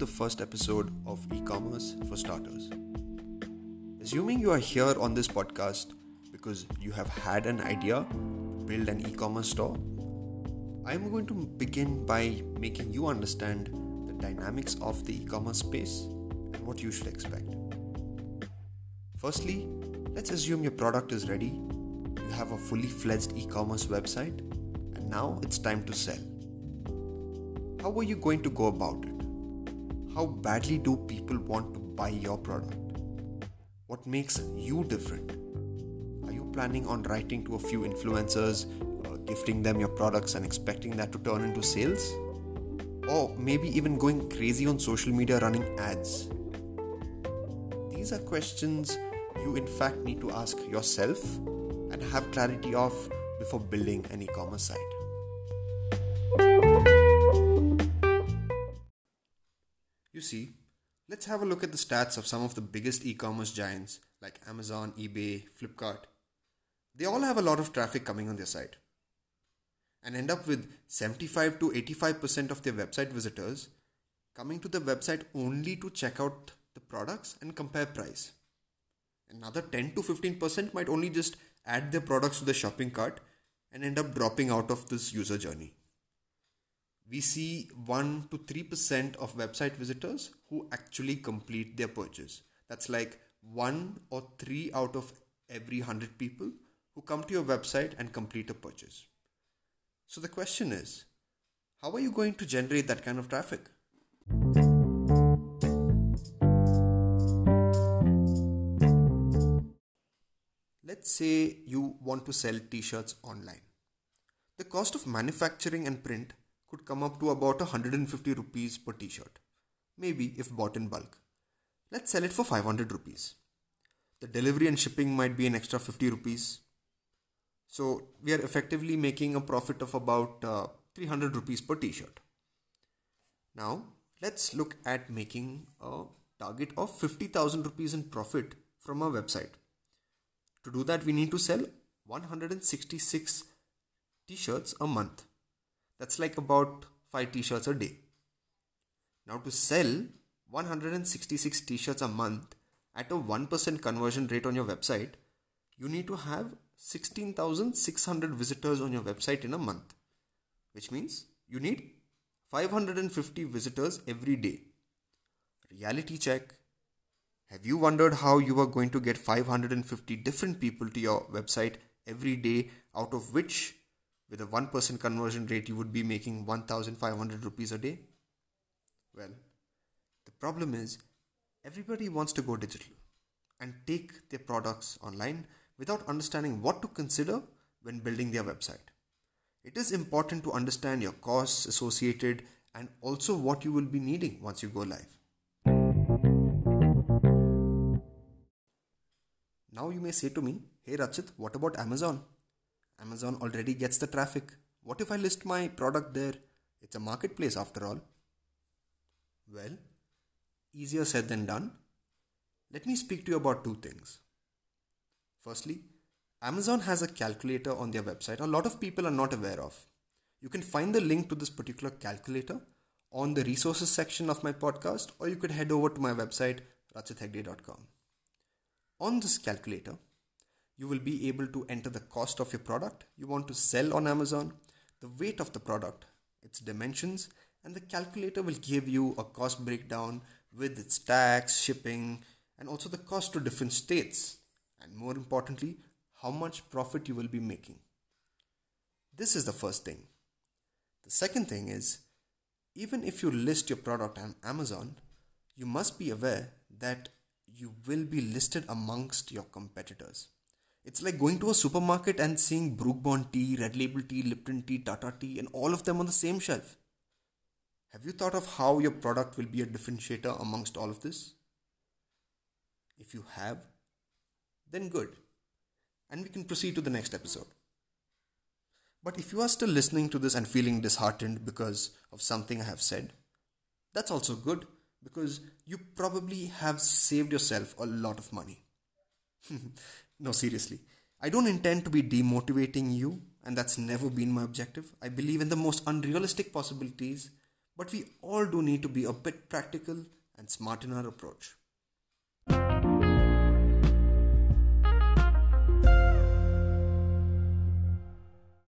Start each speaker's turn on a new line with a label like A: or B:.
A: the first episode of E-commerce for Starters. Assuming you are here on this podcast because you have had an idea to build an e-commerce store, I'm going to begin by making you understand the dynamics of the e-commerce space and what you should expect. Firstly, let's assume your product is ready, you have a fully fledged e-commerce website, and now it's time to sell. How are you going to go about it? How badly do people want to buy your product? What makes you different? Are you planning on writing to a few influencers, gifting them your products and expecting that to turn into sales? Or maybe even going crazy on social media running ads? These are questions you in fact need to ask yourself and have clarity of before building an e-commerce site. You see, let's have a look at the stats of some of the biggest e-commerce giants like Amazon, eBay, Flipkart. They all have a lot of traffic coming on their site and end up with 75 to 85% of their website visitors coming to the website only to check out the products and compare price. Another 10 to 15% might only just add their products to the shopping cart and end up dropping out of this user journey. We see 1 to 3% of website visitors who actually complete their purchase. That's like 1 or 3 out of every 100 people who come to your website and complete a purchase. So the question is, how are you going to generate that kind of traffic? Let's say you want to sell t-shirts online. The cost of manufacturing and print could come up to about 150 rupees per t-shirt, maybe if bought in bulk. Let's sell it for 500 rupees. The delivery and shipping might be an extra 50 rupees. So we are effectively making a profit of about 300 rupees per t-shirt. Now let's look at making a target of 50,000 rupees in profit from our website. To do that, we need to sell 166 t-shirts a month. That's like about 5 t-shirts a day. Now to sell 166 t-shirts a month at a 1% conversion rate on your website, you need to have 16,600 visitors on your website in a month, which means you need 550 visitors every day. Reality check. Have you wondered how you are going to get 550 different people to your website every day, out of which with a 1% conversion rate, you would be making 1,500 rupees a day? Well, the problem is everybody wants to go digital and take their products online without understanding what to consider when building their website. It is important to understand your costs associated and also what you will be needing once you go live. Now you may say to me, hey Rachit, what about Amazon? Amazon already gets the traffic. What if I list my product there? It's a marketplace after all. Well, easier said than done. Let me speak to you about two things. Firstly, Amazon has a calculator on their website a lot of people are not aware of. You can find the link to this particular calculator on the resources section of my podcast, or you could head over to my website rachithegde.com. On this calculator, you will be able to enter the cost of your product you want to sell on Amazon, the weight of the product, its dimensions, and the calculator will give you a cost breakdown with its tax, shipping, and also the cost to different states, and more importantly, how much profit you will be making. This is the first thing. The second thing is, even if you list your product on Amazon, you must be aware that you will be listed amongst your competitors. It's like going to a supermarket and seeing Brooke Bond tea, Red Label tea, Lipton tea, Tata tea, and all of them on the same shelf. Have you thought of how your product will be a differentiator amongst all of this? If you have, then good. And we can proceed to the next episode. But if you are still listening to this and feeling disheartened because of something I have said, that's also good, because you probably have saved yourself a lot of money. No, seriously. I don't intend to be demotivating you, and that's never been my objective. I believe in the most unrealistic possibilities, But we all do need to be a bit practical and smart in our approach.